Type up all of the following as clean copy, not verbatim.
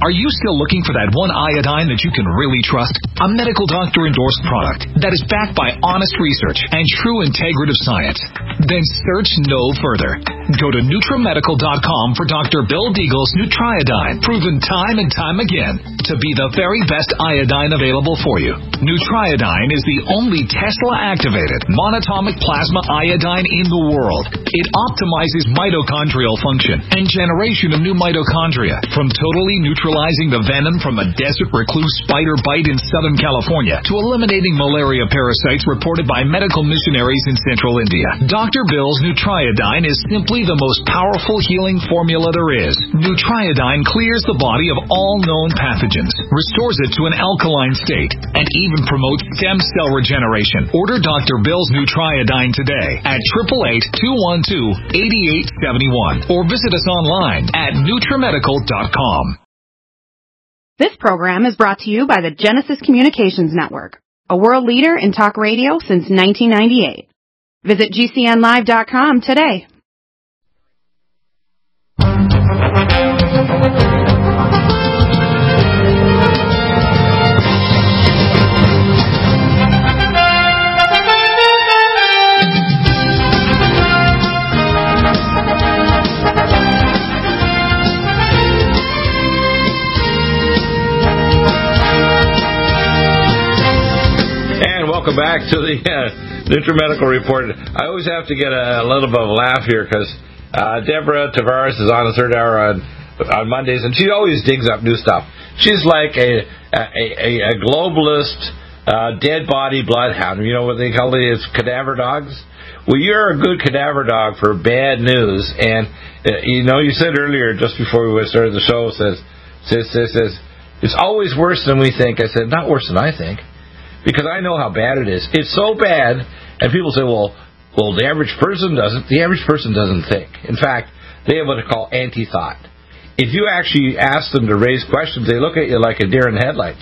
Are you still looking for that one iodine that you can really trust? A medical doctor-endorsed product that is backed by honest research and true integrative science? Then search no further. Go to NutriMedical.com for Dr. Bill Deagle's Nutriodine, proven time and time again to be the very best iodine available for you. Nutriodine is the only Tesla-activated monatomic plasma iodine in the world. It optimizes mitochondrial function and generation of new mitochondria, from totally neutralizing the venom from a desert recluse spider bite in Southern California to eliminating malaria parasites reported by medical missionaries in Central India. Dr. Bill's Nutriodine is simply the most powerful healing formula there is. Nutriodine clears the body of all known pathogens, restores it to an alkaline state, and even promotes stem cell regeneration. Order Dr. Bill's Nutriodine today at 888-212-8871 or visit us online at NutriMedical.com. This program is brought to you by the Genesis Communications Network, a world leader in talk radio since 1998. Visit GCNlive.com today. Welcome back to the NutriMedical Report. I always have to get a little bit of a laugh here because Deborah Tavares is on the third hour on Mondays, and she always digs up new stuff. She's like a globalist dead body bloodhound. You know what they call it? It's cadaver dogs. Well, you're a good cadaver dog for bad news, and you said earlier just before we started the show, says it's always worse than we think. I said, not worse than I think. Because I know how bad it is. It's so bad, and people say, well, the average person doesn't. The average person doesn't think. In fact, they have what they call anti-thought. If you actually ask them to raise questions, they look at you like a deer in headlights.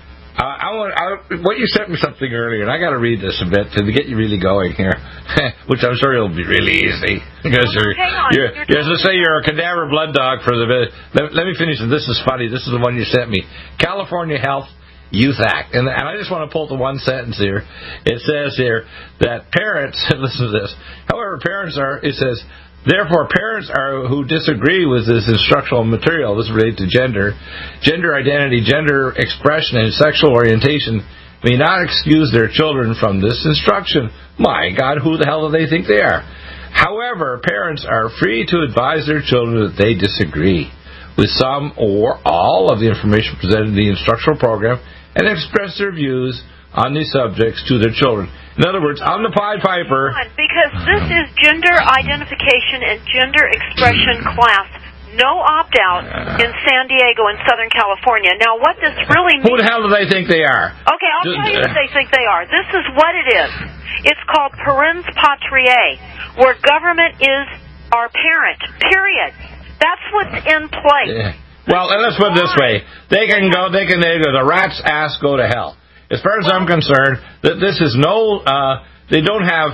What you sent me something earlier, and I got to read this a bit to get you really going here, which I'm sure it'll be really easy. Because as I say, you're a cadaver blood dog for the bit. Let me finish it. This is funny. This is the one you sent me. California Health Youth Act. And I just want to pull the one sentence here. It says here that parents, listen to this, however, it says, therefore, parents who disagree with this instructional material, this relates to gender identity, gender expression, and sexual orientation, may not excuse their children from this instruction. My God, who the hell do they think they are? However, parents are free to advise their children that they disagree with some or all of the information presented in the instructional program and express their views on these subjects to their children. In other words, I'm the Pied Piper. Because this is gender identification and gender expression class. No opt-out in San Diego and Southern California. Now, what this really means... Who the hell do they think they are? Okay, I'll tell you what they think they are. This is what it is. It's called parens patriae, where government is our parent, period. That's what's in place. Yeah. Well, let's put it this way. The rat's ass go to hell. As far as I'm concerned, that this is they don't have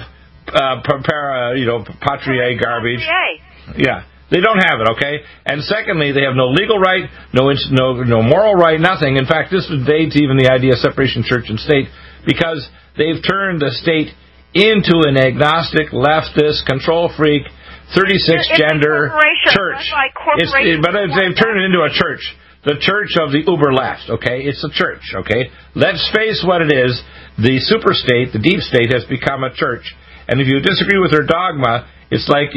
patriae garbage. Yeah, they don't have it, okay? And secondly, they have no legal right, no moral right, nothing. In fact, this invades even the idea of separation of church and state, because they've turned the state into an agnostic, leftist, control freak, 36 gender church. But they've turned it into a church. The church of the uber left, okay? It's a church, okay? Let's face what it is. The super state, the deep state, has become a church. And if you disagree with their dogma, it's like,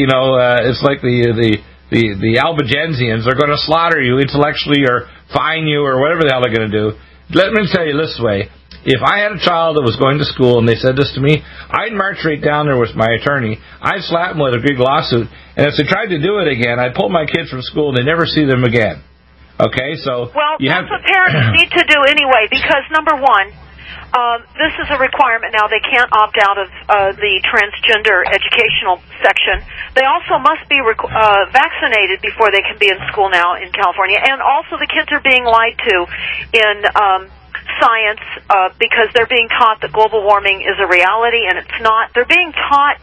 the Albigensians are going to slaughter you intellectually or fine you or whatever the hell they're going to do. Let me tell you this way. If I had a child that was going to school and they said this to me, I'd march right down there with my attorney. I'd slap them with a big lawsuit. And if they tried to do it again, I'd pull my kids from school and they'd never see them again. Okay, so... Well, that's what parents need to do anyway, because, number one, this is a requirement now. They can't opt out of the transgender educational section. They also must be vaccinated before they can be in school now in California. And also the kids are being lied to in... science, because they're being taught that global warming is a reality, and it's not. They're being taught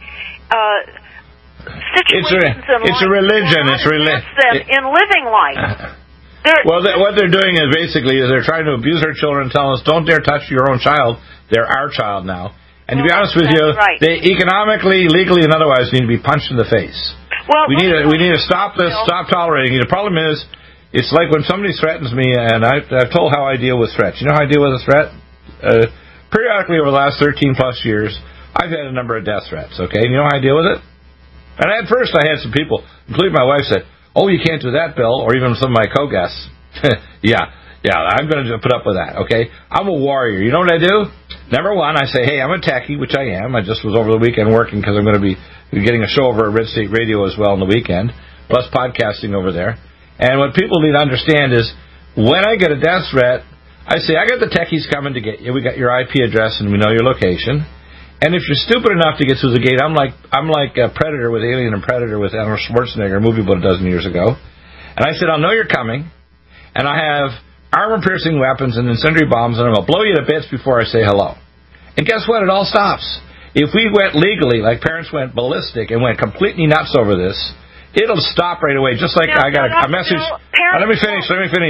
situations in life. It's a religion. It's in living life. What they're doing is basically they're trying to abuse our children, telling us don't dare touch your own child. They're our child now. And to be honest with you, they economically, legally, and otherwise need to be punched in the face. Well, we need to stop this, stop tolerating it. The problem is, it's like when somebody threatens me, and I've told how I deal with threats. You know how I deal with a threat? Periodically over the last 13 plus years, I've had a number of death threats, okay? And you know how I deal with it? And at first I had some people, including my wife, said, "Oh, you can't do that, Bill," or even some of my co-guests. Yeah, I'm going to put up with that, okay? I'm a warrior. You know what I do? Number one, I say, hey, I'm a techie, which I am. I just was over the weekend working because I'm going to be getting a show over at Red State Radio as well on the weekend, plus podcasting over there. And what people need to understand is when I get a death threat, I say, I got the techies coming to get you. We got your IP address and we know your location. And if you're stupid enough to get through the gate, I'm like a Predator with Alien and Predator with Arnold Schwarzenegger, a movie about a dozen years ago. And I said, I'll know you're coming, and I have armor-piercing weapons and incendiary bombs, and I'm going to blow you to bits before I say hello. And guess what? It all stops. If we went legally, like parents went ballistic and went completely nuts over this, it'll stop right away. Just like I got a message. Let me finish.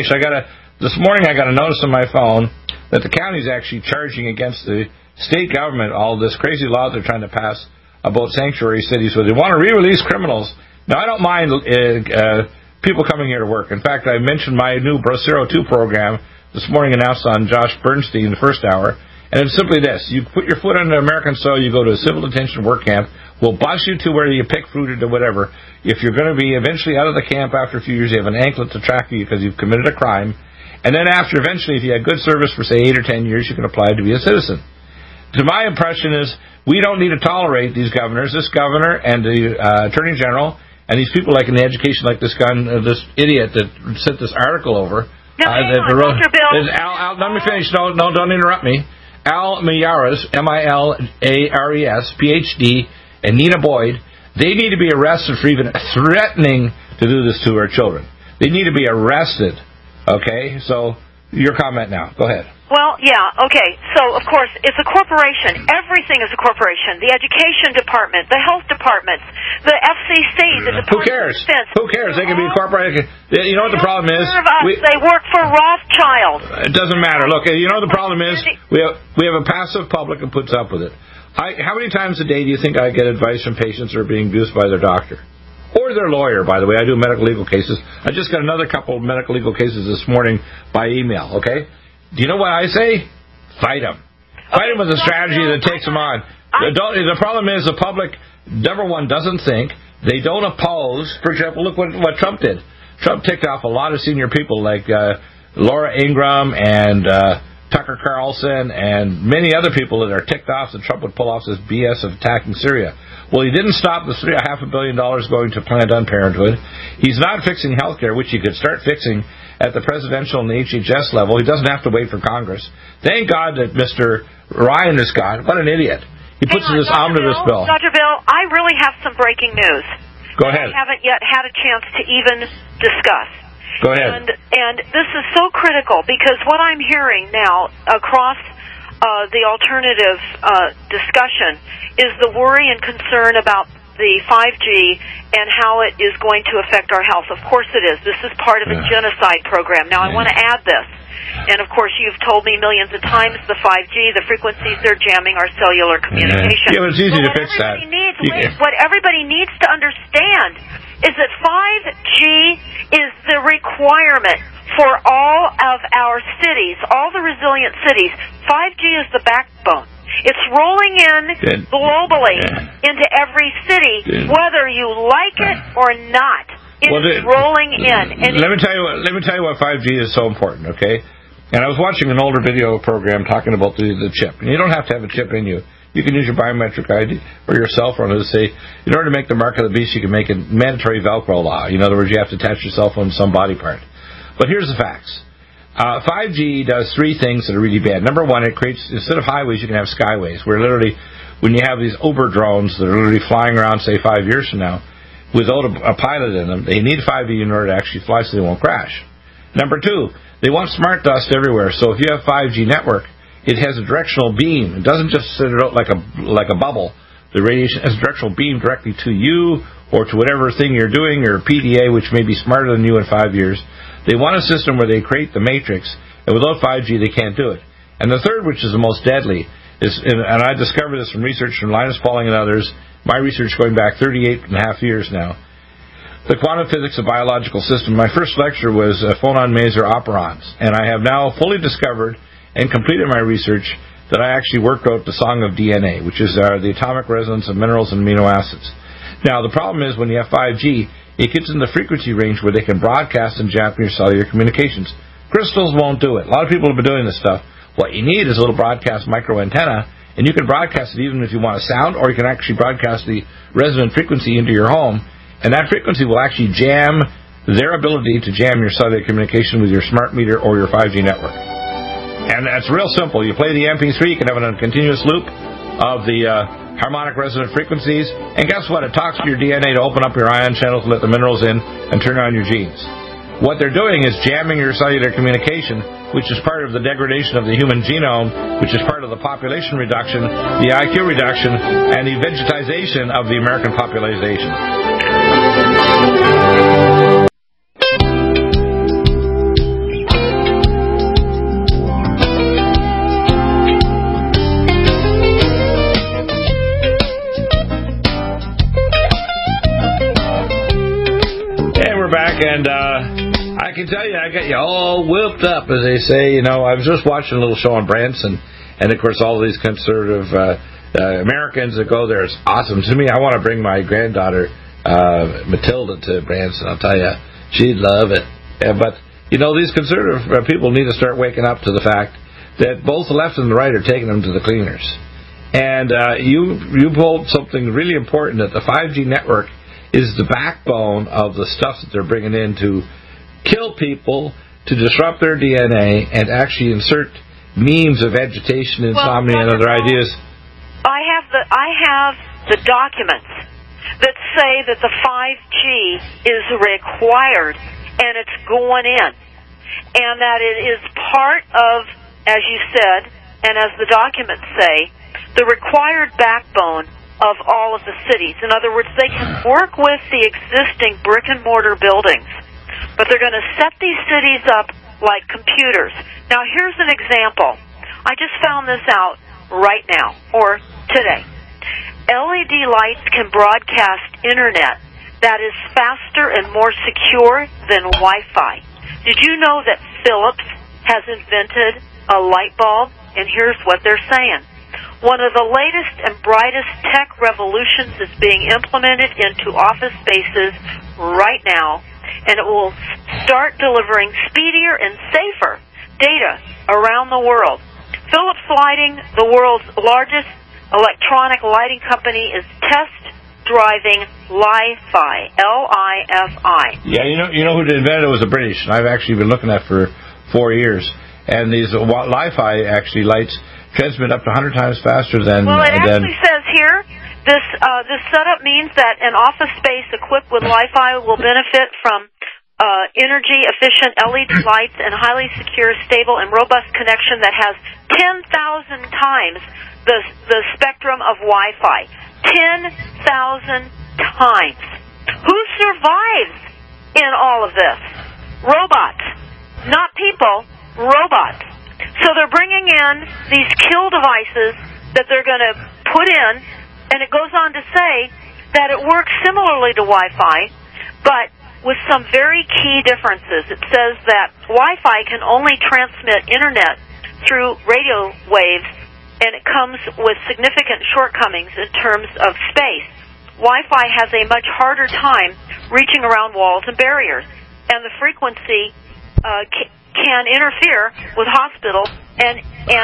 This morning I got a notice on my phone that the county's actually charging against the state government all this crazy law they're trying to pass about sanctuary cities where they want to re-release criminals. Now, I don't mind people coming here to work. In fact, I mentioned my new Bracero 2 program this morning, announced on Josh Bernstein the first hour. And it's simply this. You put your foot on American soil, you go to a civil detention work camp, we'll bus you to where you pick fruit or whatever. If you're going to be eventually out of the camp after a few years, you have an anklet to track you because you've committed a crime. And then after, eventually, if you had good service for, say, 8 or 10 years, you can apply to be a citizen. To my impression is we don't need to tolerate these governors, this governor and the attorney general, and these people like in the education, like this guy, this idiot that sent this article over. Now, Dr. Bill. Let me finish. No, don't interrupt me. Al Miyares, Milares, Ph.D., and Nina Boyd, they need to be arrested for even threatening to do this to our children. They need to be arrested. Okay? So, your comment now. Go ahead. Well, yeah, okay. So, of course, it's a corporation. Everything is a corporation. The education department, the health departments, the FCC, the Department of Defense. Who cares? They can be incorporated. You know what the problem is? They work for Rothschild. It doesn't matter. Look, you know what the problem is? We have a passive public that puts up with it. How many times a day do you think I get advice from patients who are being abused by their doctor? Or their lawyer, by the way. I do medical legal cases. I just got another couple of medical legal cases this morning by email, okay? Do you know what I say? Fight them. Fight them with a strategy that takes them on. The problem is the public, number one, doesn't think. They don't oppose. For example, look what Trump did. Trump ticked off a lot of senior people like Laura Ingraham and Tucker Carlson and many other people that are ticked off that Trump would pull off this BS of attacking Syria. Well, he didn't stop the $500 million going to Planned Parenthood. He's not fixing health care, which he could start fixing at the presidential and the HHS level. He doesn't have to wait for Congress. Thank God that Mr. Ryan is gone. What an idiot. He puts in this omnibus bill. Dr. Bill, I really have some breaking news. Go ahead. I haven't yet had a chance to even discuss. Go ahead. And this is so critical because what I'm hearing now across the alternative discussion is the worry and concern about the 5G and how it is going to affect our health. Of course it is. This is part of a genocide program. Now, I want to add this. And, of course, you've told me millions of times the 5G, the frequencies they're jamming our cellular communication. Yeah, but it's easy to fix that. What everybody needs to understand is that 5G is the requirement for all of our cities, all the resilient cities. 5G is the backbone. It's rolling in globally into every city, whether you like it or not. It's rolling in. And let me tell you what 5G is so important, okay? And I was watching an older video program talking about the chip. And you don't have to have a chip in you. You can use your biometric ID or your cell phone to say, in order to make the mark of the beast, you can make a mandatory Velcro law. In other words, you have to attach your cell phone to some body part. But here's the facts. 5G does three things that are really bad. Number one, it creates, instead of highways, you can have skyways, where literally, when you have these Uber drones that are literally flying around, say, 5 years from now, without a pilot in them, they need 5G in order to actually fly so they won't crash. Number two, they want smart dust everywhere. So if you have 5G network, it has a directional beam. It doesn't just sit out like a bubble, the radiation as a directional beam directly to you or to whatever thing you're doing, or PDA, which may be smarter than you in 5 years. They want a system where they create the matrix, and without 5G they can't do it. And the third, which is the most deadly, is, and I discovered this from research from Linus Pauling and others, my research going back 38 and a half years now, the quantum physics of biological system. My first lecture was phonon maser operons, and I have now fully discovered and completed my research that I actually worked out the song of DNA, which is the atomic resonance of minerals and amino acids. Now, the problem is when you have 5G, it gets in the frequency range where they can broadcast and jam your cellular communications. Crystals won't do it. A lot of people have been doing this stuff. What you need is a little broadcast micro antenna, and you can broadcast it even if you want a sound, or you can actually broadcast the resonant frequency into your home, and that frequency will actually jam their ability to jam your cellular communication with your smart meter or your 5G network. And that's real simple. You play the MP3, you can have it on a continuous loop of the harmonic resonant frequencies, and guess what? It talks to your DNA to open up your ion channels, let the minerals in, and turn on your genes. What they're doing is jamming your cellular communication, which is part of the degradation of the human genome, which is part of the population reduction, the IQ reduction, and the vegetization of the American population. And I can tell you, I got you all whipped up, as they say. You know, I was just watching a little show on Branson, and of course, all these conservative Americans that go there. It's awesome to me. I want to bring my granddaughter Matilda to Branson. I'll tell you, she'd love it. But you know, these conservative people need to start waking up to the fact that both the left and the right are taking them to the cleaners. And you pulled something really important, that the 5G network is the backbone of the stuff that they're bringing in to kill people, to disrupt their DNA, and actually insert memes of agitation, insomnia, and other ideas. I have the documents that say that the 5G is required, and it's going in, and that it is part of, as you said, and as the documents say, the required backbone of all of the cities. In other words, they can work with the existing brick-and-mortar buildings, but they're going to set these cities up like computers. Now, here's an example. I just found this out right now, or today. LED lights can broadcast internet that is faster and more secure than Wi-Fi. Did you know that Philips has invented a light bulb? And here's what they're saying. One of the latest and brightest tech revolutions is being implemented into office spaces right now, and it will start delivering speedier and safer data around the world. Philips Lighting, the world's largest electronic lighting company, is test-driving Li-Fi, L-I-F-I. Yeah, you know who invented it was the British, and I've actually been looking at it for 4 years. And these Li-Fi actually lights transmit up to 100 times faster than... Well, it actually says here, this setup means that an office space equipped with Wi-Fi will benefit from energy-efficient LED lights and highly secure, stable, and robust connection that has 10,000 times the spectrum of Wi-Fi. 10,000 times. Who survives in all of this? Robots. Not people, robots. So they're bringing in these kill devices that they're going to put in, and it goes on to say that it works similarly to Wi-Fi, but with some very key differences. It says that Wi-Fi can only transmit internet through radio waves, and it comes with significant shortcomings in terms of space. Wi-Fi has a much harder time reaching around walls and barriers, and the frequency can interfere with hospital and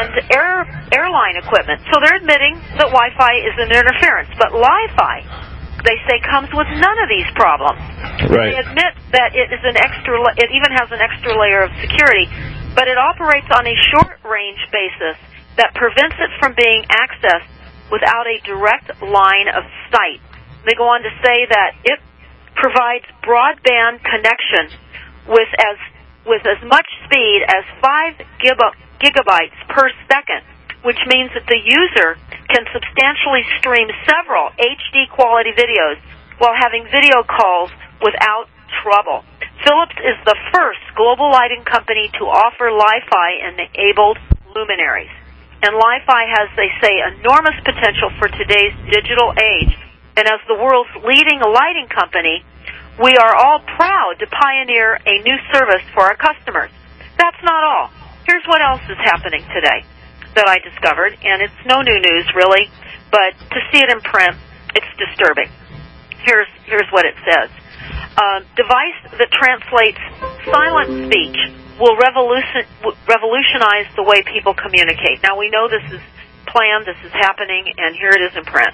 airline equipment. So they're admitting that Wi-Fi is an interference, but Li-Fi, they say, comes with none of these problems. Right. They admit that it is it even has an extra layer of security, but it operates on a short-range basis that prevents it from being accessed without a direct line of sight. They go on to say that it provides broadband connection with as much speed as 5 gigabytes per second, which means that the user can substantially stream several HD quality videos while having video calls without trouble. Philips is the first global lighting company to offer Li-Fi-enabled luminaries. And Li-Fi has, they say, enormous potential for today's digital age. And as the world's leading lighting company, we are all proud to pioneer a new service for our customers. That's not all. Here's what else is happening today that I discovered, and it's no new news, really, but to see it in print, it's disturbing. Here's what it says. Device that translates silent speech will revolutionize the way people communicate. Now, we know this is planned, this is happening, and here it is in print.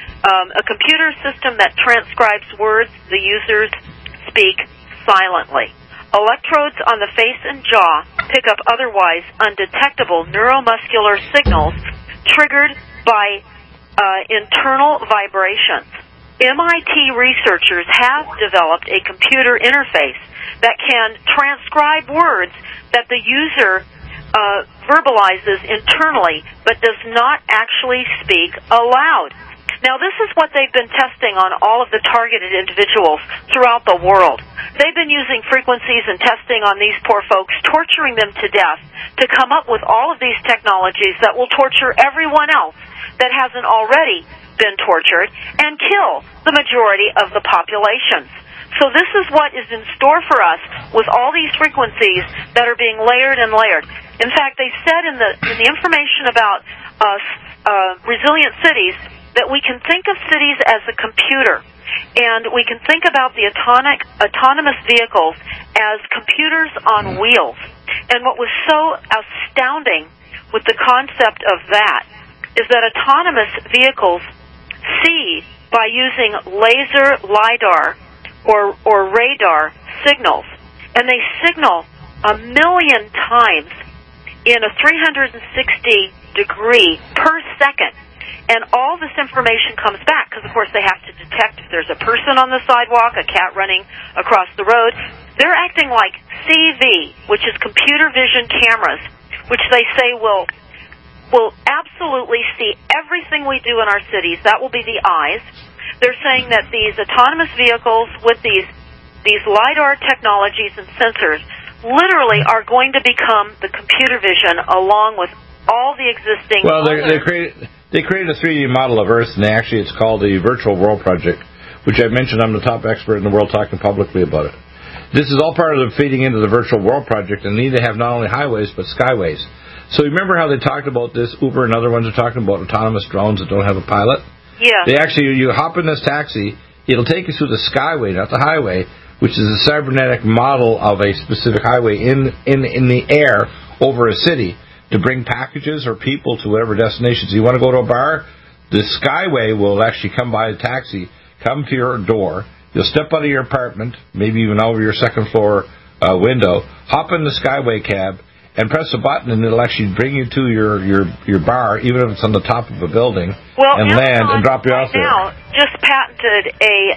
A computer system that transcribes words the users speak silently. Electrodes on the face and jaw pick up otherwise undetectable neuromuscular signals triggered by internal vibrations. MIT researchers have developed a computer interface that can transcribe words that the user verbalizes internally but does not actually speak aloud. Now, this is what they've been testing on all of the targeted individuals throughout the world. They've been using frequencies and testing on these poor folks, torturing them to death to come up with all of these technologies that will torture everyone else that hasn't already been tortured and kill the majority of the populations. So this is what is in store for us with all these frequencies that are being layered and layered. In fact, they said in the information about resilient cities that we can think of cities as a computer, and we can think about the autonomous vehicles as computers on wheels. And what was so astounding with the concept of that is that autonomous vehicles see by using laser LiDAR or radar signals, and they signal 1,000,000 times in a 360 degree per second. And all this information comes back because, of course, they have to detect if there's a person on the sidewalk, a cat running across the road. They're acting like CV, which is computer vision cameras, which they say will absolutely see everything we do in our cities. That will be the eyes. They're saying that these autonomous vehicles with these LiDAR technologies and sensors literally are going to become the computer vision along with all the existing... Well, they created a 3D model of Earth, and actually it's called the Virtual World Project, which I mentioned I'm the top expert in the world talking publicly about it. This is all part of the feeding into the Virtual World Project, and they need to have not only highways, but skyways. So remember how they talked about this, Uber and other ones are talking about autonomous drones that don't have a pilot? Yeah. They actually, you hop in this taxi, it'll take you through the skyway, not the highway, which is a cybernetic model of a specific highway in the air over a city, to bring packages or people to whatever destinations. You want to go to a bar? The Skyway will actually come by a taxi, come to your door. You'll step out of your apartment, maybe even over your second floor window, hop in the Skyway cab, and press a button, and it'll actually bring you to your bar, even if it's on the top of a building, and Amazon land and drop you off there. Now just patented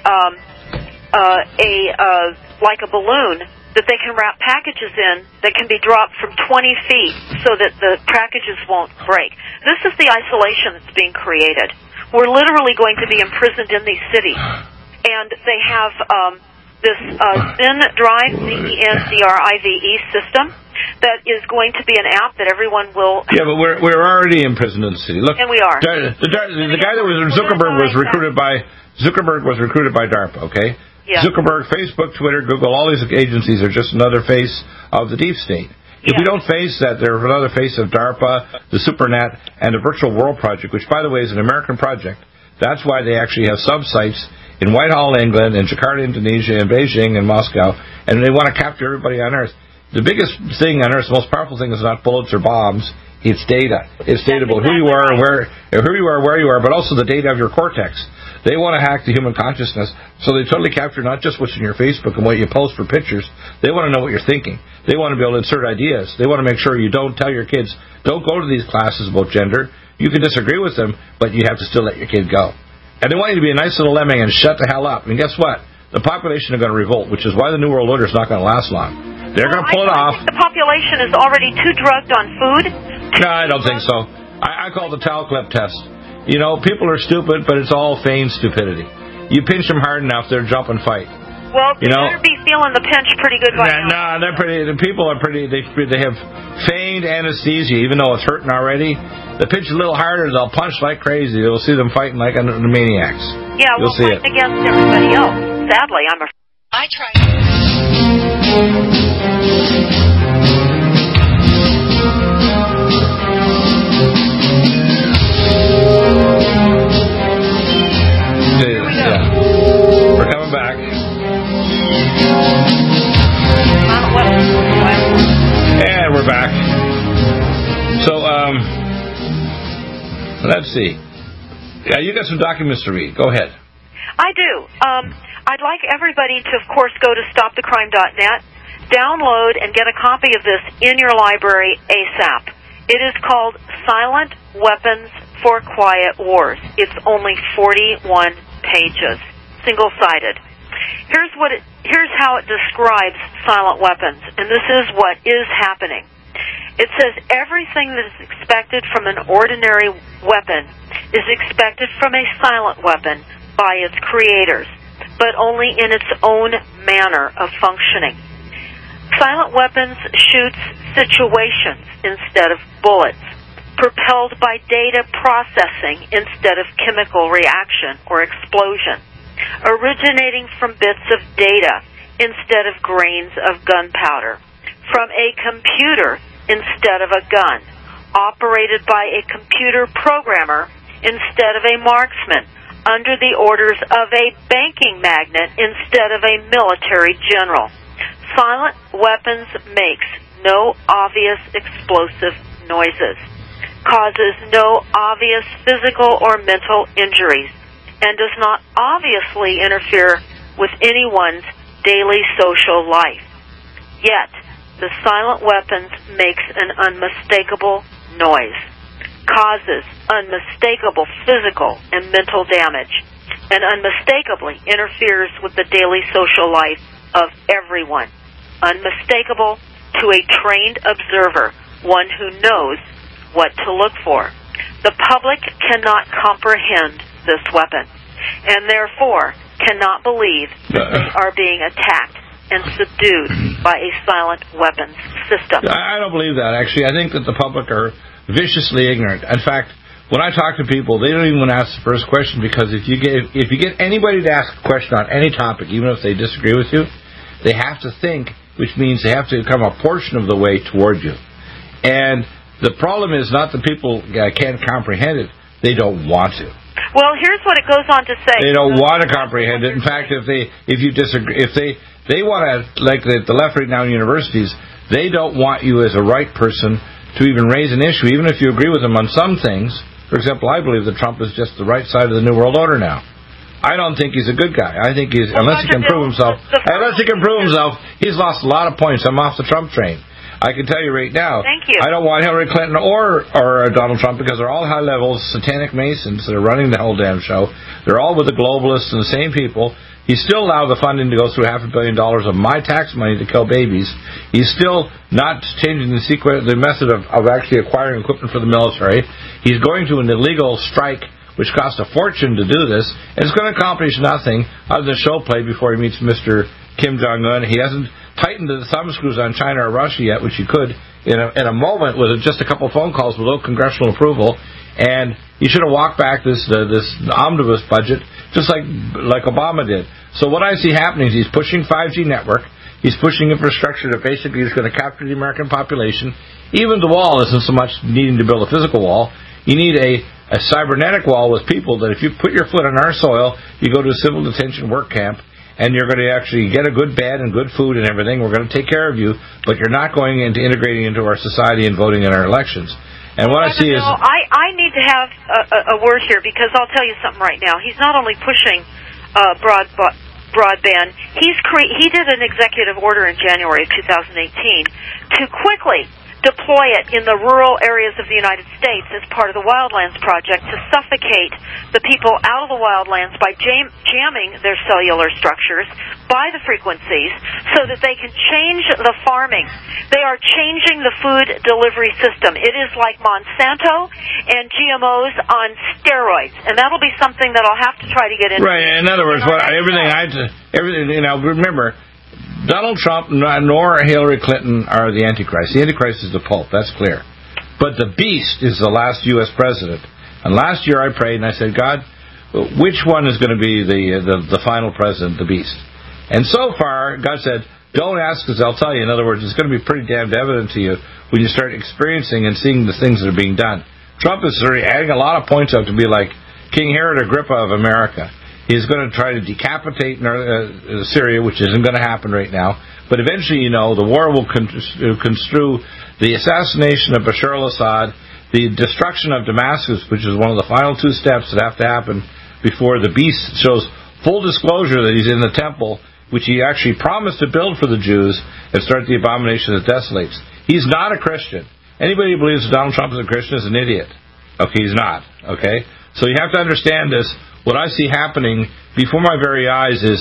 like a balloon that they can wrap packages in that can be dropped from 20 feet so that the packages won't break. This is the isolation that's being created. We're literally going to be imprisoned in these cities. And they have this ZenDrive, ZenDrive system that is going to be an app that everyone will... Yeah, but we're already imprisoned in the city. Look, and we are. The guy that was Zuckerberg was recruited by DARPA, okay? Yeah. Zuckerberg, Facebook, Twitter, Google, all these agencies are just another face of the deep state. If we don't face that, they're another face of DARPA, the SuperNet, and the Virtual World Project, which, by the way, is an American project. That's why they actually have sub-sites in Whitehall, England, in Jakarta, Indonesia, in Beijing, and Moscow, and they want to capture everybody on Earth. The biggest thing on Earth, the most powerful thing, is not bullets or bombs. It's data. It's data about who you are and where you are, but also the data of your cortex. They want to hack the human consciousness, so they totally capture not just what's in your Facebook and what you post for pictures. They want to know what you're thinking. They want to be able to insert ideas. They want to make sure you don't tell your kids, don't go to these classes about gender. You can disagree with them, but you have to still let your kid go. And they want you to be a nice little lemming and shut the hell up. And guess what? The population are going to revolt, which is why the New World Order is not going to last long. They're going to pull it off. The population is already too drugged on food. No, I don't think so. I call it the towel clip test. You know, people are stupid, but it's all feigned stupidity. You pinch them hard enough, they'll jump and fight. Well, you better be feeling the pinch pretty good right now. No, they're pretty. The people are pretty. They have feigned anesthesia, even though it's hurting already. They pinch a little harder, they'll punch like crazy. You'll see them fighting like the maniacs. Yeah, You'll see fighting against everybody else. Sadly, I'm afraid. I tried. Yeah. We're coming back. And we're back. So, let's see. Yeah, you got some documents to read. Go ahead. I do. I'd like everybody to, of course, go to stopthecrime.net, download and get a copy of this in your library ASAP. It is called Silent Weapons for Quiet Wars. It's only 41 pages, single-sided. Here's how it describes silent weapons, and this is what is happening. It says everything that is expected from an ordinary weapon is expected from a silent weapon by its creators, but only in its own manner of functioning. Silent weapons shoots situations instead of bullets, propelled by data processing instead of chemical reaction or explosion, originating from bits of data instead of grains of gunpowder, from a computer instead of a gun, operated by a computer programmer instead of a marksman, under the orders of a banking magnate instead of a military general. Silent weapons makes no obvious explosive noises, causes no obvious physical or mental injuries, and does not obviously interfere with anyone's daily social life. Yet, the silent weapons makes an unmistakable noise, causes unmistakable physical and mental damage, and unmistakably interferes with the daily social life of everyone. Unmistakable to a trained observer, one who knows what to look for. The public cannot comprehend this weapon, and therefore cannot believe that they are being attacked and subdued by a silent weapons system. I don't believe that, actually. I think that the public are viciously ignorant. In fact, when I talk to people, they don't even want to ask the first question, because if you get anybody to ask a question on any topic, even if they disagree with you, they have to think, which means they have to come a portion of the way toward you. And the problem is not that people can't comprehend it, they don't want to. Well, here's what it goes on to say. They don't want to comprehend it. In fact, if you disagree, if they want to, like the left right now in universities, they don't want you as a right person to even raise an issue, even if you agree with them on some things. For example, I believe that Trump is just the right side of the New World Order now. I don't think he's a good guy. I think unless he can prove himself, he's lost a lot of points. I'm off the Trump train. I can tell you right now, thank you. I don't want Hillary Clinton or Donald Trump, because they're all high-level satanic masons that are running the whole damn show. They're all with the globalists and the same people. He still allowed the funding to go through $500 million of my tax money to kill babies. He's still not changing the method of actually acquiring equipment for the military. He's going to an illegal strike, which costs a fortune to do this, and it's going to accomplish nothing other than show play before he meets Mr. Kim Jong-un. He hasn't tightened the thumb screws on China or Russia yet, which he could in a moment with just a couple phone calls without congressional approval. And he should have walked back this omnibus budget just like Obama did. So what I see happening is he's pushing 5G network. He's pushing infrastructure that basically is going to capture the American population. Even the wall isn't so much needing to build a physical wall. You need a cybernetic wall with people that if you put your foot on our soil, you go to a civil detention work camp, and you're going to actually get a good bed and good food and everything. We're going to take care of you, but you're not going into integrating into our society and voting in our elections. And what I see is... I need to have a word here, because I'll tell you something right now. He's not only pushing broadband, he did an executive order in January of 2018 to quickly deploy it in the rural areas of the United States as part of the Wildlands Project to suffocate the people out of the wildlands by jamming their cellular structures by the frequencies so that they can change the farming. They are changing the food delivery system. It is like Monsanto and GMOs on steroids, and that'll be something that I'll have to try to get into. Right. In other words, everything. Remember, Donald Trump nor Hillary Clinton are the Antichrist. The Antichrist is the Pope. That's clear. But the beast is the last U.S. president. And last year I prayed and I said, God, which one is going to be the final president, the beast? And so far, God said, don't ask because I'll tell you. In other words, it's going to be pretty damned evident to you when you start experiencing and seeing the things that are being done. Trump is adding a lot of points up to be like King Herod Agrippa of America. He's going to try to decapitate Syria, which isn't going to happen right now. But eventually, the war will construe the assassination of Bashar al-Assad, the destruction of Damascus, which is one of the final two steps that have to happen before the beast shows full disclosure that he's in the temple, which he actually promised to build for the Jews and start the abomination that desolates. He's not a Christian. Anybody who believes that Donald Trump is a Christian is an idiot. Okay, he's not. Okay? So you have to understand this. What I see happening before my very eyes is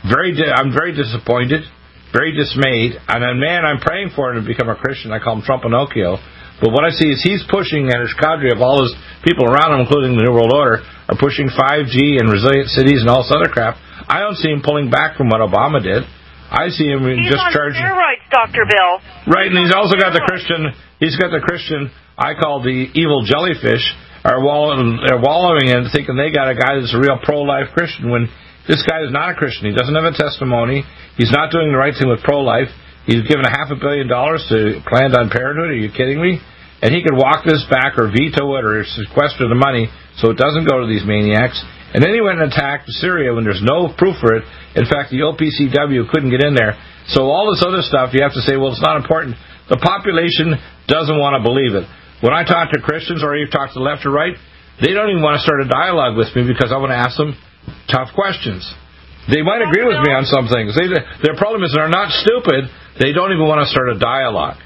I'm very disappointed, very dismayed, and I'm praying for him to become a Christian. I call him Trump Pinocchio. But what I see is he's pushing, and his cadre of all his people around him, including the New World Order, are pushing 5G and resilient cities and all this other crap. I don't see him pulling back from what Obama did. I see him just charging. He's on steroids, Dr. Bill. Right, and he's also got the Christian. He's got the Christian. I call the evil jellyfish. Are wallowing in thinking they got a guy that's a real pro-life Christian when this guy is not a Christian. He doesn't have a testimony. He's not doing the right thing with pro-life. He's given $500 million to Planned Parenthood. Are you kidding me? And he could walk this back or veto it or sequester the money so it doesn't go to these maniacs. And then he went and attacked Syria when there's no proof for it. In fact, the OPCW couldn't get in there. So all this other stuff, you have to say, well, it's not important. The population doesn't want to believe it. When I talk to Christians or you talk to the left or right, they don't even want to start a dialogue with me because I want to ask them tough questions. They might agree with me on some things. Their problem is they're not stupid. They don't even want to start a dialogue.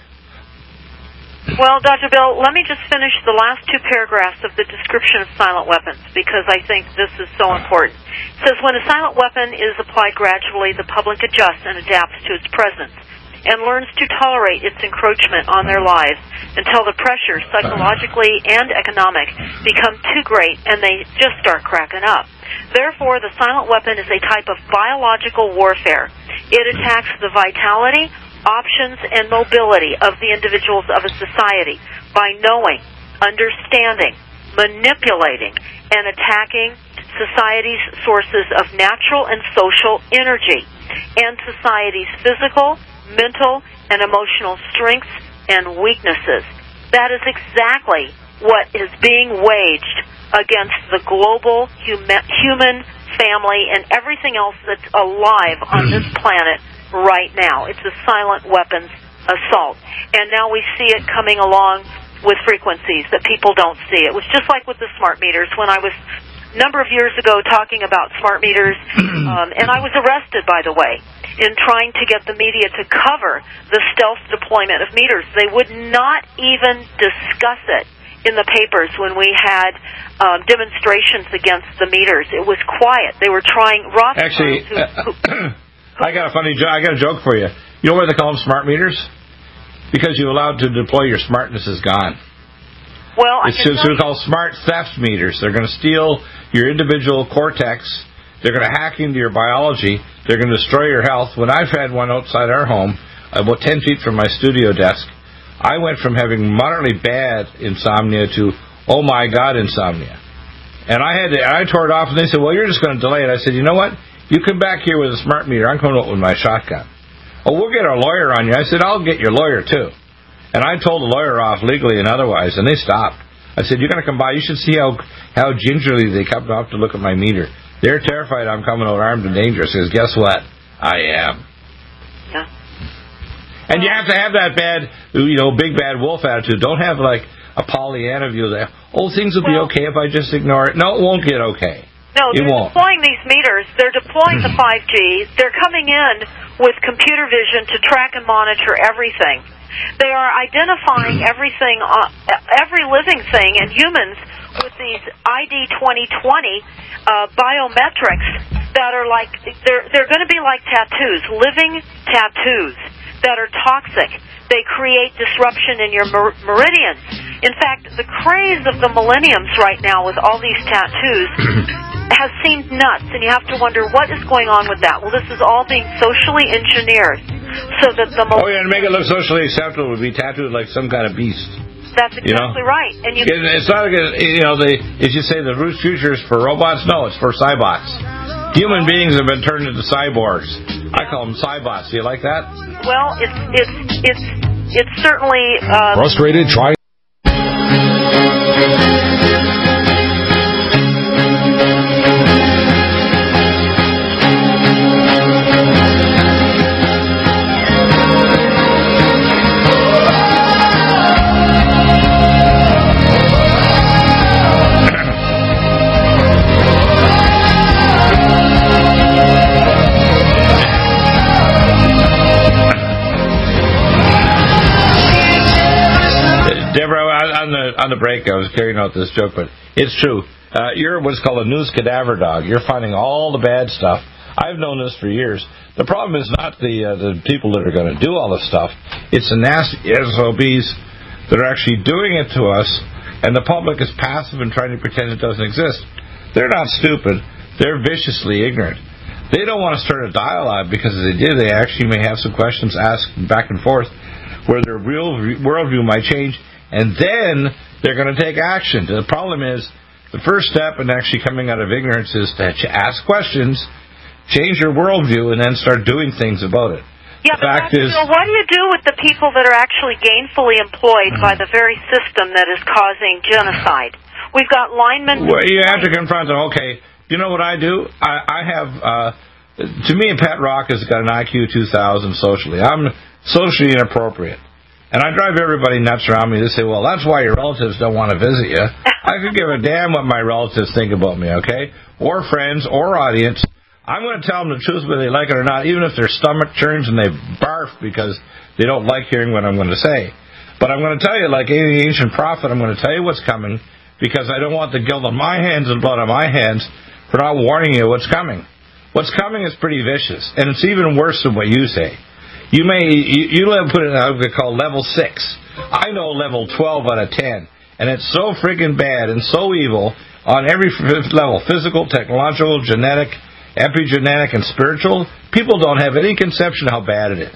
Well, Dr. Bill, let me just finish the last two paragraphs of the description of silent weapons because I think this is so important. It says, when a silent weapon is applied gradually, the public adjusts and adapts to its presence and learns to tolerate its encroachment on their lives until the pressure, psychologically and economic, become too great and they just start cracking up. Therefore, the silent weapon is a type of biological warfare. It attacks the vitality, options, and mobility of the individuals of a society by knowing, understanding, manipulating, and attacking society's sources of natural and social energy and society's physical, mental, and emotional strengths and weaknesses. That is exactly what is being waged against the global human family and everything else that's alive on this planet right now. It's a silent weapons assault. And now we see it coming along with frequencies that people don't see. It was just like with the smart meters when I was a number of years ago talking about smart meters, and I was arrested, by the way, in trying to get the media to cover the stealth deployment of meters. They would not even discuss it in the papers when we had demonstrations against the meters. It was quiet. They were trying. Actually, I got a joke for you. You know why they call them smart meters? Because you're allowed to deploy your smartness is gone. Well, it's called smart theft meters. They're going to steal your individual cortex. They're going to hack into your biology. They're going to destroy your health. When I've had one outside our home, about 10 feet from my studio desk, I went from having moderately bad insomnia to, oh my God, insomnia. And I tore it off, and they said, well, you're just going to delay it. I said, you know what? You come back here with a smart meter. I'm coming up with my shotgun. Oh, we'll get our lawyer on you. I said, I'll get your lawyer, too. And I told the lawyer off legally and otherwise, and they stopped. I said, you're going to come by. You should see how gingerly they come up to look at my meter. They're terrified I'm coming out armed and dangerous, because guess what? I am. Yeah. And you have to have that bad, big bad wolf attitude. Don't have like a Pollyanna view that, things will be okay if I just ignore it. No, it won't get okay. No, they're deploying these meters. They're deploying the 5G. They're coming in with computer vision to track and monitor everything. They are identifying everything, every living thing, and humans with these ID 2020 biometrics that are like they're going to be like tattoos, living tattoos that are toxic. They create disruption in your meridians. In fact, the craze of the millenniums right now with all these tattoos has seemed nuts, and you have to wonder what is going on with that. Well, this is all being socially engineered so that the to make it look socially acceptable would be tattooed like some kind of beast. That's exactly right. And it's not, as you say, the future is for robots. No, it's for cybots. Human beings have been turned into cyborgs. I call them cybots. Do you like that? Well, it's certainly frustrated. Try. On the break, I was carrying out this joke, but it's true. You're what's called a news cadaver dog. You're finding all the bad stuff. I've known this for years. The problem is not the people that are going to do all this stuff. It's the nasty SOBs that are actually doing it to us, and the public is passive and trying to pretend it doesn't exist. They're not stupid. They're viciously ignorant. They don't want to start a dialogue because if they did, they actually may have some questions asked back and forth where their real worldview might change. And then they're going to take action. The problem is, the first step in actually coming out of ignorance is to ask questions, change your worldview, and then start doing things about it. Yeah, the fact is, what do you do with the people that are actually gainfully employed by the very system that is causing genocide? We've got linemen... Well, you have to confront them. Okay, you know what I do? I have... to me, Pat Rock has got an IQ 2000 socially. I'm socially inappropriate. And I drive everybody nuts around me. They say, well, that's why your relatives don't want to visit you. I could give a damn what my relatives think about me, okay? Or friends, or audience. I'm going to tell them the truth whether they like it or not, even if their stomach churns and they barf because they don't like hearing what I'm going to say. But I'm going to tell you, like any ancient prophet, I'm going to tell you what's coming because I don't want the guilt on my hands and blood on my hands for not warning you what's coming. What's coming is pretty vicious, and it's even worse than what you say. You put it in what we call level 6. I know level 12 out of 10. And it's so freaking bad and so evil on every level, physical, technological, genetic, epigenetic, and spiritual. People don't have any conception of how bad it is.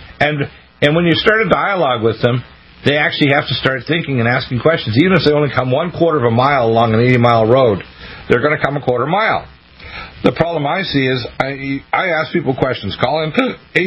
And when you start a dialogue with them, they actually have to start thinking and asking questions. Even if they only come 1/4 of a mile along an 80-mile road, they're going to come 1/4 mile. The problem I see is I ask people questions. Call in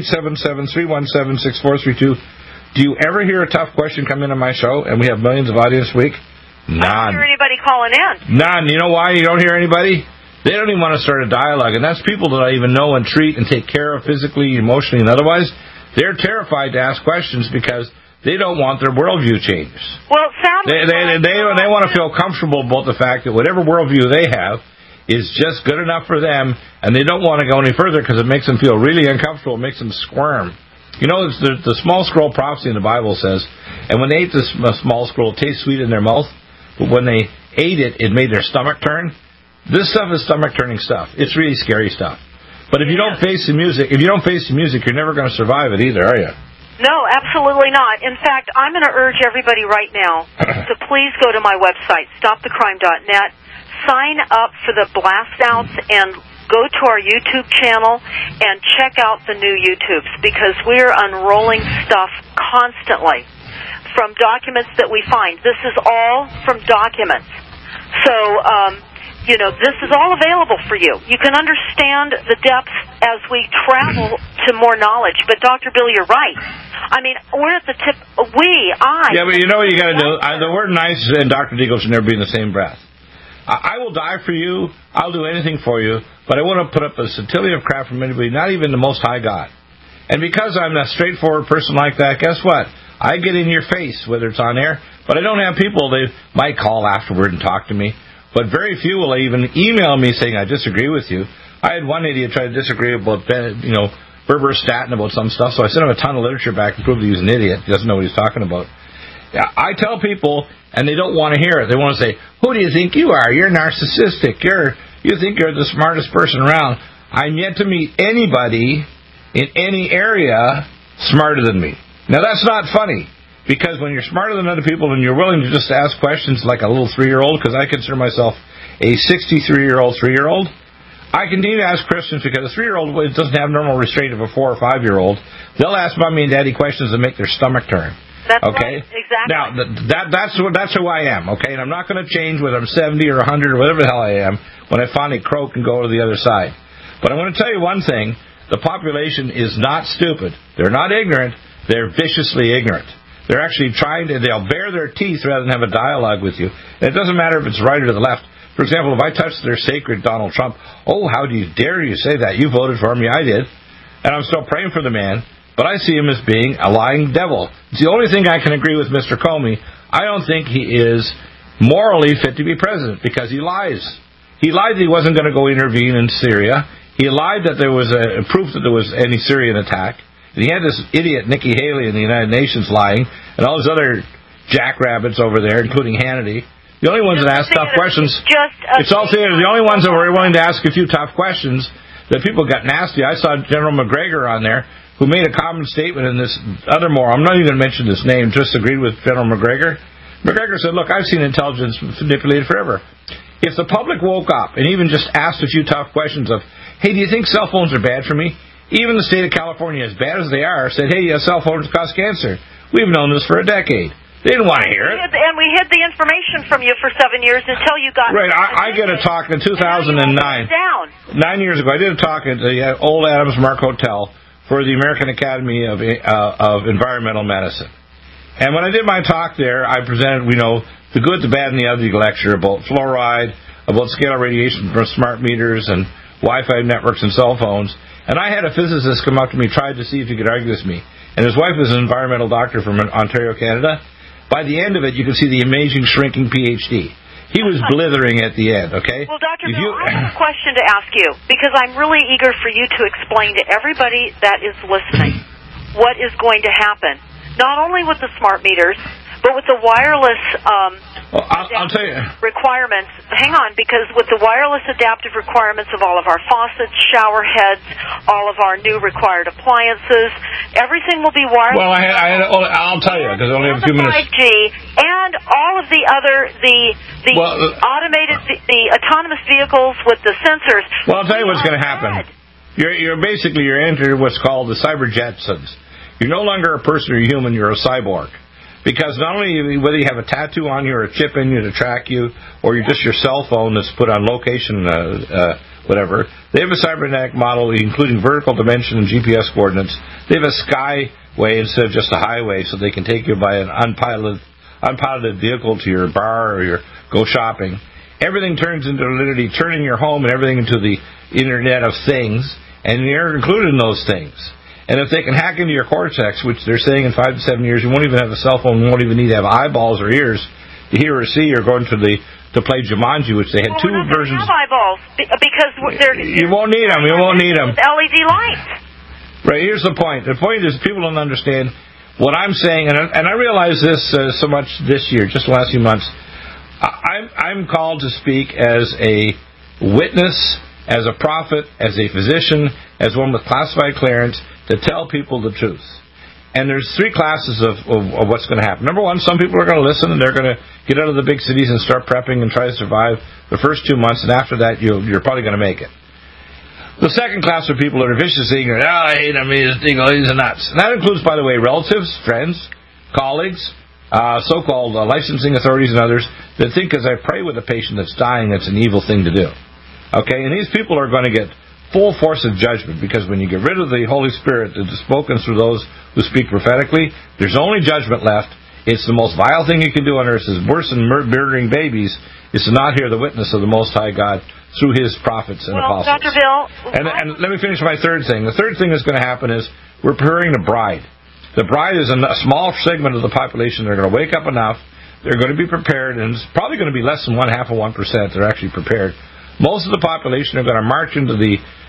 877-317-6432. Do you ever hear a tough question come in on my show and we have millions of audience a week? None. I don't hear anybody calling in. None. You know why you don't hear anybody? They don't even want to start a dialogue. And that's people that I even know and treat and take care of physically, emotionally, and otherwise. They're terrified to ask questions because they don't want their worldview changed. Well, it sounds they want to feel comfortable about the fact that whatever worldview they have is just good enough for them, and they don't want to go any further because it makes them feel really uncomfortable. It makes them squirm. You know, the small scroll prophecy in the Bible says, and when they ate the small scroll, it tastes sweet in their mouth, but when they ate it, it made their stomach turn. This stuff is stomach-turning stuff. It's really scary stuff. But if you don't face the music, you're never going to survive it either, are you? No, absolutely not. In fact, I'm going to urge everybody right now to please go to my website, stopthecrime.net. Sign up for the blast outs and go to our YouTube channel and check out the new YouTubes because we're unrolling stuff constantly from documents that we find. This is all from documents. So, this is all available for you. You can understand the depths as we travel to more knowledge. But, Dr. Bill, you're right. I mean, we're at the tip. Yeah, but you know what you got to do? The word nice and Dr. Deagle should never be in the same breath. I will die for you. I'll do anything for you. But I won't put up a centillion of crap from anybody, not even the Most High God. And because I'm a straightforward person like that, guess what? I get in your face, whether it's on air. But I don't have people, they might call afterward and talk to me. But very few will even email me saying, I disagree with you. I had one idiot try to disagree about, berberstatin about some stuff, so I sent him a ton of literature back to prove that he's an idiot. He doesn't know what he's talking about. I tell people, and they don't want to hear it. They want to say, who do you think you are? You're narcissistic. You think you're the smartest person around. I'm yet to meet anybody in any area smarter than me. Now, that's not funny, because when you're smarter than other people and you're willing to just ask questions like a little 3-year-old, because I consider myself a 63-year-old 3-year-old, I continue to ask questions because a 3-year-old doesn't have normal restraint of a 4 or 5-year-old. They'll ask mommy and daddy questions that make their stomach turn. That's okay? Right, exactly. Now, that's who I am, okay? And I'm not going to change whether I'm 70 or 100 or whatever the hell I am when I finally croak and go to the other side. But I want to tell you one thing. The population is not stupid. They're not ignorant. They're viciously ignorant. They're actually they'll bare their teeth rather than have a dialogue with you. And it doesn't matter if it's right or to the left. For example, if I touch their sacred Donald Trump, oh, how dare you say that? You voted for him. Yeah, I did. And I'm still praying for the man. But I see him as being a lying devil. It's the only thing I can agree with Mr. Comey. I don't think he is morally fit to be president because he lies. He lied that he wasn't going to go intervene in Syria. He lied that there was a proof that there was any Syrian attack. And he had this idiot Nikki Haley in the United Nations lying, and all those other jackrabbits over there, including Hannity. The only ones that ask tough questions. It's all theater. The only ones that were willing to ask a few tough questions that people got nasty. I saw General McGregor on there, who made a common statement in this other moron. I'm not even going to mention this name, just agreed with General McGregor. McGregor said, look, I've seen intelligence manipulated forever. If the public woke up and even just asked a few tough questions of, hey, do you think cell phones are bad for me? Even the state of California, as bad as they are, said, hey, cell phones cause cancer. We've known this for a decade. They didn't want to hear it. And we hid the information from you for 7 years until you got... Right, I did a talk in 2009. 9 years ago, I did a talk at the old Adams Mark Hotel for the American Academy of Environmental Medicine. And when I did my talk there, I presented, the good, the bad, and the ugly lecture about fluoride, about scalar radiation from smart meters and Wi-Fi networks and cell phones. And I had a physicist come up to me, tried to see if he could argue with me. And his wife was an environmental doctor from Ontario, Canada. By the end of it, you can see the amazing shrinking PhD. He was blithering at the end, okay? Well, Dr. Bill, I have a question to ask you, because I'm really eager for you to explain to everybody that is listening what is going to happen, not only with the smart meters, but with the wireless I'll tell you. requirements. Hang on, because with the wireless adaptive requirements of all of our faucets, shower heads, all of our new required appliances, everything will be wireless. Well, I'll tell you, because I only have a few minutes. 5G and all of the other automated, the autonomous vehicles with the sensors. Well, I'll tell you what's going to happen. You're entering what's called the cyber Jetsons. You're no longer a person or a human. You're a cyborg. Because not only whether you have a tattoo on you or a chip in you to track you, or you're just your cell phone that's put on location, whatever, they have a cybernetic model including vertical dimension and GPS coordinates. They have a skyway instead of just a highway, so they can take you by an unpiloted vehicle to your bar or your go shopping. Everything turns into literally turning your home and everything into the Internet of Things, and you're included in those things. And if they can hack into your cortex, which they're saying in 5 to 7 years, you won't even have a cell phone, you won't even need to have eyeballs or ears to hear or see, or going to play Jumanji, which they had two versions. Have eyeballs because you won't need them. You won't need them. With LED lights. Right. Here's the point. The point is people don't understand what I'm saying, and I realize this so much this year, just the last few months. I'm called to speak as a witness, as a prophet, as a physician, as one with classified clearance, to tell people the truth. And there's 3 classes of what's going to happen. Number one, some people are going to listen, and they're going to get out of the big cities and start prepping and try to survive the first 2 months, and after that, you're probably going to make it. The second class are people that are viciously ignorant. I hate him, he's nuts. And that includes, by the way, relatives, friends, colleagues, so-called licensing authorities and others that think as I pray with a patient that's dying, it's an evil thing to do. Okay, and these people are going to get full force of judgment, because when you get rid of the Holy Spirit that is spoken through those who speak prophetically, there's only judgment left. It's the most vile thing you can do on earth. It's worse than murdering babies, is to not hear the witness of the Most High God through His prophets and apostles. Dr. Bill, and let me finish my third thing. The third thing that's going to happen is we're preparing the bride. The bride is a small segment of the population. They're going to wake up enough. They're going to be prepared, and it's probably going to be less than 0.5% they're actually prepared. Most of the population are going to march into the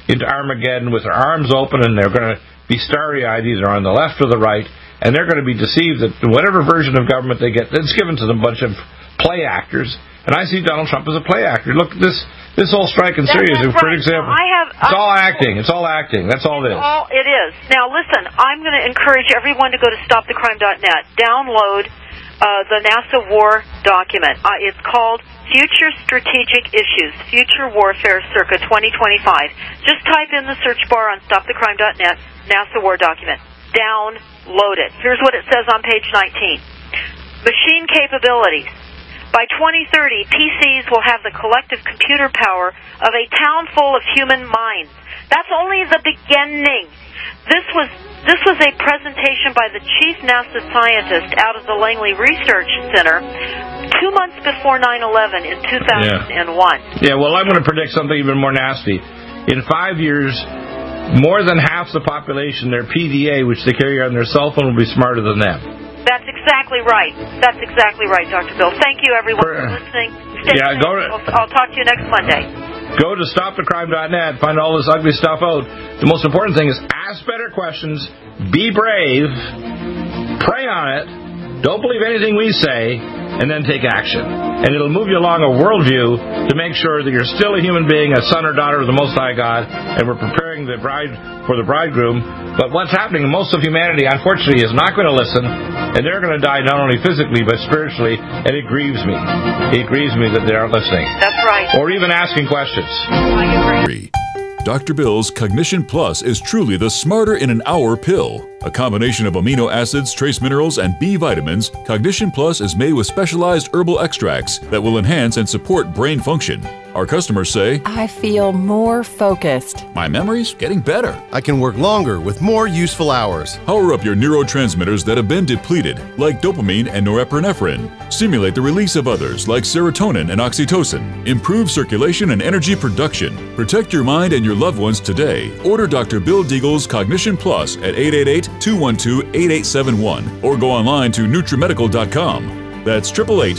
into Armageddon with their arms open, and they're going to be starry-eyed either on the left or the right, and they're going to be deceived that whatever version of government they get, it's given to them a bunch of play actors. And I see Donald Trump as a play actor. Look, this whole strike in Syria is a good example. It's all acting. It's all acting. That's all it is. It is. Now, listen, I'm going to encourage everyone to go to stopthecrime.net. Download the NASA war document. It's called Future Strategic Issues, Future Warfare Circa 2025. Just type in the search bar on stopthecrime.net, NASA war document. Download it. Here's what it says on page 19. Machine capabilities. By 2030, PCs will have the collective computer power of a town full of human minds. That's only the beginning. This was a presentation by the chief NASA scientist out of the Langley Research Center 2 months before 9/11 in 2001. Yeah, well, I'm going to predict something even more nasty. In 5 years, more than half the population, their PDA, which they carry on their cell phone, will be smarter than them. That's exactly right. That's exactly right, Dr. Bill. Thank you, everyone, for listening. I'll talk to you next Monday. Go to stopthecrime.net. Find all this ugly stuff out. The most important thing is ask better questions. Be brave. Pray on it. Don't believe anything we say, and then take action. And it'll move you along a worldview to make sure that you're still a human being, a son or daughter of the Most High God, and we're preparing the bride for the bridegroom. But what's happening, most of humanity, unfortunately, is not going to listen, and they're going to die not only physically, but spiritually, and it grieves me. It grieves me that they aren't listening. That's right. Or even asking questions. I agree. Dr. Bill's Cognition Plus is truly the smarter in an hour pill. A combination of amino acids, trace minerals, and B vitamins, Cognition Plus is made with specialized herbal extracts that will enhance and support brain function. Our customers say, I feel more focused. My memory's getting better. I can work longer with more useful hours. Power up your neurotransmitters that have been depleted, like dopamine and norepinephrine. Stimulate the release of others, like serotonin and oxytocin. Improve circulation and energy production. Protect your mind and your loved ones today. Order Dr. Bill Deagle's Cognition Plus at 888-212-8871 or go online to NutriMedical.com. That's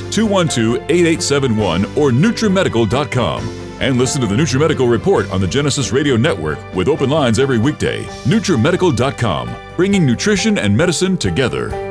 888-212-8871 or NutriMedical.com. And listen to the NutriMedical Report on the Genesis Radio Network with open lines every weekday. NutriMedical.com, bringing nutrition and medicine together.